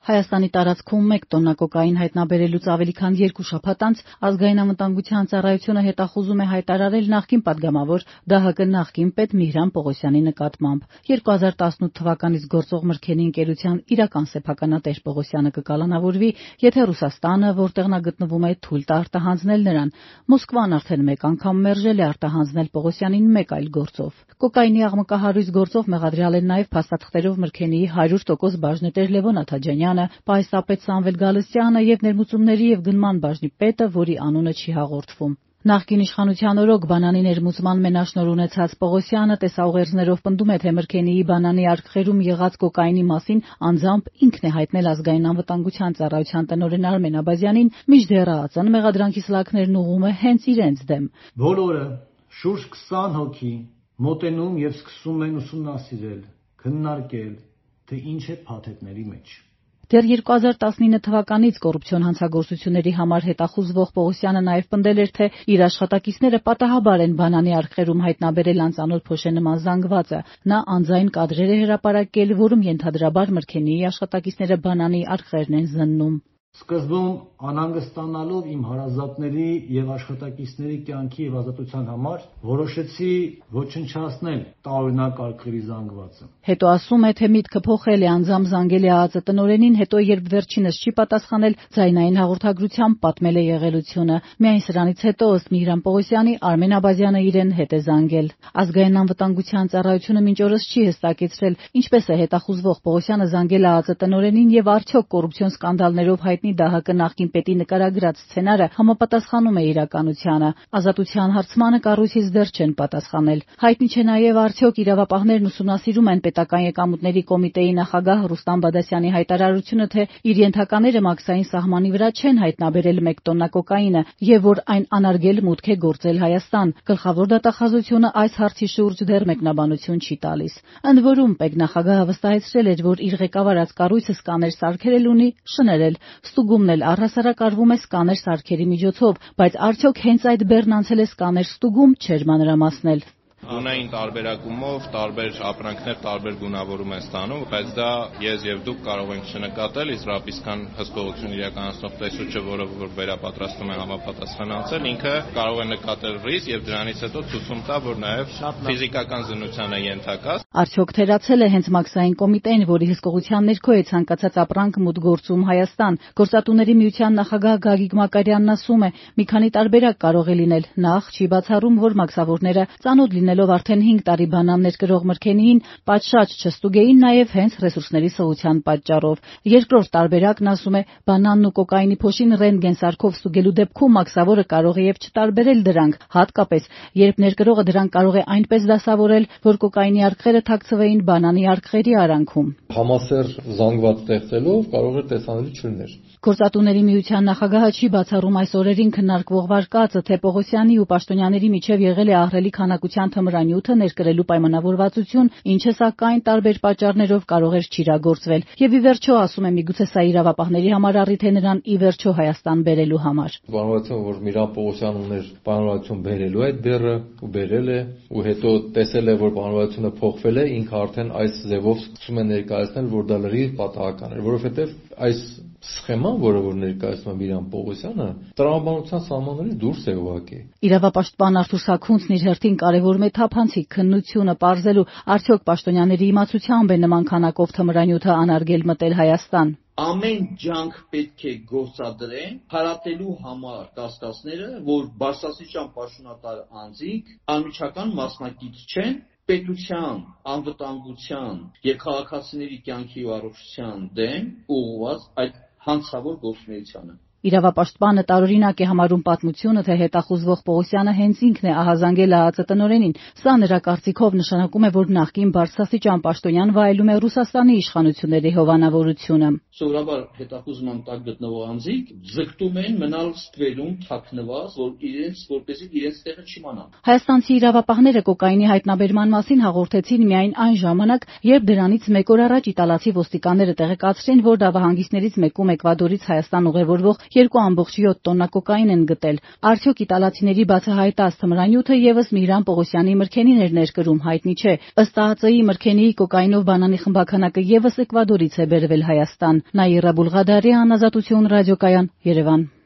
Հայաստանի տարածքում 1 տոննա կոկային հայտնաբերելուց ավելի քան 2 շաբաթ անց Ազգային անվտանգության ծառայությունը հետախուզում է հայտարարել նախկին պատգամավոր ԴՀԿ նախկին պետ Միհրան Պողոսյանի նկատմամբ։ 2018 թվականից գործող Մրգենի ընկերության իրական սեփականատեր Պողոսյանը կկալանավորվի, եթե Ռուսաստանը, որտեղ նա գտնվում է, թույլ տա արտահանձնել նրան։ Մոսկվան արդեն 1 անգամ մերժել է արտահանձնել Պողոսյանին 1 այլ գործով։ Կոկայինի աղմկահարույց գործով մեղադրյալ են նաև փաստաթղթերով Մրգենիի 100% բաժնետեր Լևոն Աթաջանյանը, պահեստապետ Սամվել Գալստյանը եւ ներմուծումների եւ գնման բաժնի պետը, որի անունը չի հաղորդվում։ Նախկին իշխանության օրոք բանանի ներմուծման մենաշնորհ ունեցած Պողոսյանը տեսաուղերձներով պնդում է, թե Մրգենիի բանանի արկղերում եղած կոկայինի մասին անձամբ ինքն է հայտնել Ազգային անվտանգության ծառայության տնօրեն Արմեն Աբազյանին, մինչդեռ ԱԱԾ-ն մեղադրանքի սլաքներն ուղղում է հենց իրենց դեմ։ Բոլորը շուրջ 20 հոգի մոտենում եւ սկսում են ուսումնասիրել, քննարկել, թե ինչ է փաթեթների մեջ։ Դեռ 2019 թվականից կոռուպցիոն հանցագործությունների համար հետախուզվող Պողոսյանը նաև պնդել էր, թե իր աշխատակիցները պատահաբար են բանանի արկղերում հայտնաբերել անծանոթ փոշենման զանգվածը։ Նա անձայն կադրեր է հրապարակել, որում ենթադրաբար Մրգենիի աշխատակիցները բանանի արկղերն են զննում։ Սկզբում անհանգստանալով իմ հարազատների եւ աշխատակիցների կյանքի եւ ազատության համար որոշեցի ոչնչացնել տարօրինակ արկղերի զանգվածը։ Հետո ասում է, թե միտքը փոխել է, անձամբ զանգել է ԱԱԾ տնօրենին, հետո երբ վերջինս չի պատասխանել, ձայնային հաղորդագրությամբ պատմել է եղելությունը։ Միայն սրանից հետո, ըստ Միհրան Պողոսյանի, Արմեն Աբազյանը իրեն հետ է զանգել։ Ազգային անվտանգության ծառայությունը մինչ օրս չի հստակեցրել, ինչպես է հետախուզվող Պողոսյանը զանգել ԱԱԾ տնօրենին եւ արդյոք կոռուպցիոն սկանդալներով հայտնի ԴՀԿ նախկին պետի նկարագրած սցենարը համապատասխանում է իրականությանը։ Ազատության հարցմանը կառույցից դեռ չեն պատասխանել։ Հայտնի չէ նաև արդյոք իրավապահներն ուսումնասիրում են պետական եկամուտների կոմիտեի նախագահ Ռուստամ Բադասյանի հայտարարությունը, թե իր ենթակաները մաքսային սահմանի վրա չեն հայտնաբերել 1 տոննա կոկայինը եւ որ այն անարգել մուտք է գործել Հայաստան։ Գլխավոր դատախազությունը այս հարցի շուրջ դեռ մեկնաբանություն չի տալիս։ Ընդ որում, պետնախագահը վստահեցրել էր, որ իր ղեկավարած կառույցը սկաներ սարքերել ունի, շներել։ Ստուգումն էլ առհասարակ արվում է սկաներ սարքերի միջոցով, բայց արդյոք հենց այդ բեռն անցել է սկաներ ստուգում, չէր մանրամասնել։ Գունային տարբերակումով տարբեր ապրանքներ տարբեր գունավորում են ստանում, բայց դա ես եւ դուք կարող ենք չնկատել, իսկական հսկողություն իրականացնող տեսուչը, որը որ վերապատրաստում է համապատասխանացել, ինքը կարող է նկատել ռիսկ եւ դրանից հետո ցույց տա, որ նաեւ ֆիզիկական զննության է ենթակա։ Արդյոք թերացել է հենց մաքսային կոմիտեն, որի հսկողության ներքո է ցանկացած ապրանք մուտք գործում Հայաստան։ Գործատուների միության նախագահ Գագիկ Մակարյանն ասում է, մի քանի տարբերակ կարող է լինել։ Նախ չի բացառում, որ մաքսավորները ծանոթ լինելով արդեն 5 տարի բանաններ կրող Մրգենիին պատշաճ չստուգեին նաև հենց ռեսուրսների սղության պատճառով։ Երկրորդ տարբերակն ասում է, բանանն ու կոկայինի փոշին ռենտգեն սարքով ստուգելու դեպքում մաքսավորը կարող է եւ չտարբերել դրանք, հատկապես երբ ներկրողը դրանք կարող է այնպես դասավորել, որ կոկայինի արկղերը թաքցվեին բանանի արկղերի արանքում։ Համասեռ զանգված ստեղծելով կարող է տեսանելի չլիներ։ Գործատուների միության նախագահը չի բացառում այս օրերին քննարկվող վարկածը, թե Պողոսյանի ու պաշտոնյաների միջև եղել է ահռելի քանակության թմրանյութը ներկրելու պայմանավորվածություն, ինչը սակայն տարբեր պատճառներով կարող էր չիրագործվել։ Եվ ի վերջո ասում է, միգուցե սա իրավապահների համար առիթ է նրան ի վերջո Հայաստան բերելու համար։ Բանվորացիան, որ Միհրան Պողոսյանն ուներ պայմանավորվածություն բերելու այդ բեռը ու բերել է, ու հետո տեսել է, որ պայմանավորվածությունը փոխվել է, ինքը արդեն այս ձևով սկսում է ներկայացնել, որ դա լրիվ պատահական էր, որովհետև այս սխեման, որը որ ներկայացնում է Միհրան Պողոսյանը, տրամաբանության սահմաններից դուրս է ուղղակի։ Իրավապաշտպան Արթուր Սաքունցն իր հերթին կարևորում է թափանցիկ քննությունը պարզելու, արդյոք պաշտոնյաների իմացությամբ է նման քանակով թմրանյութը անարգել մտել Հայաստան։ Ամեն ջանք պետք է գործադրեն հարատելու համար կասկածները, որ բարձրաստիճան պաշտոնատար անձիկ անմիջական մասնակից չեն պետության, անվտանգության եւ քաղաքացիների կյանքի ու առողջության դեմ ուղղված այդ հանցավոր գործունեությանը։ Իրավապաշտպանը տարօրինակ է համարում պատմությունը, թե հետախուզվող Պողոսյանը հենց ինքն է ահազանգել ԱԱԾ տնօրենին։ Սա նրա կարծիքով նշանակում է, որ նախկին բարձրաստիճան պաշտոնյան վայելում է Ռուսաստանի իշխանությունների հովանավորությունը։ Սովորաբար հետախուզման տակ գտնվող անձիկ ձգտում են մնալ ստվերում թաքնված, որպեսզի իրենց տեղը չիմանան։ Հայաստանցի իրավապահները կոկայինի հայտնաբերման մասին հաղորդեցին միայն այն ժամանակ, երբ դրանից 1 օր առաջ իտալացի ոստիկանները տեղեկացրին, որ նավահանգիստներից մեկում Էկվադորից Հայաստան ուղևորվող 2.7 տոննա կոկային են գտել։ Արդյոք իտալացիների բացահայտած թմրանյութը եւս Միհրան Պողոսյանի մրգենին էր ներկրում, հայտնի չէ։ Ըստ ԱԱԾ-ի մրգենիի կոկայինով բանանի խմբաքանակը եւս Էկվադորից է բերվել Հայաստան։ Նաիրա Բուլղադարյան, Ազատություն ռադիոկայան, Երևան։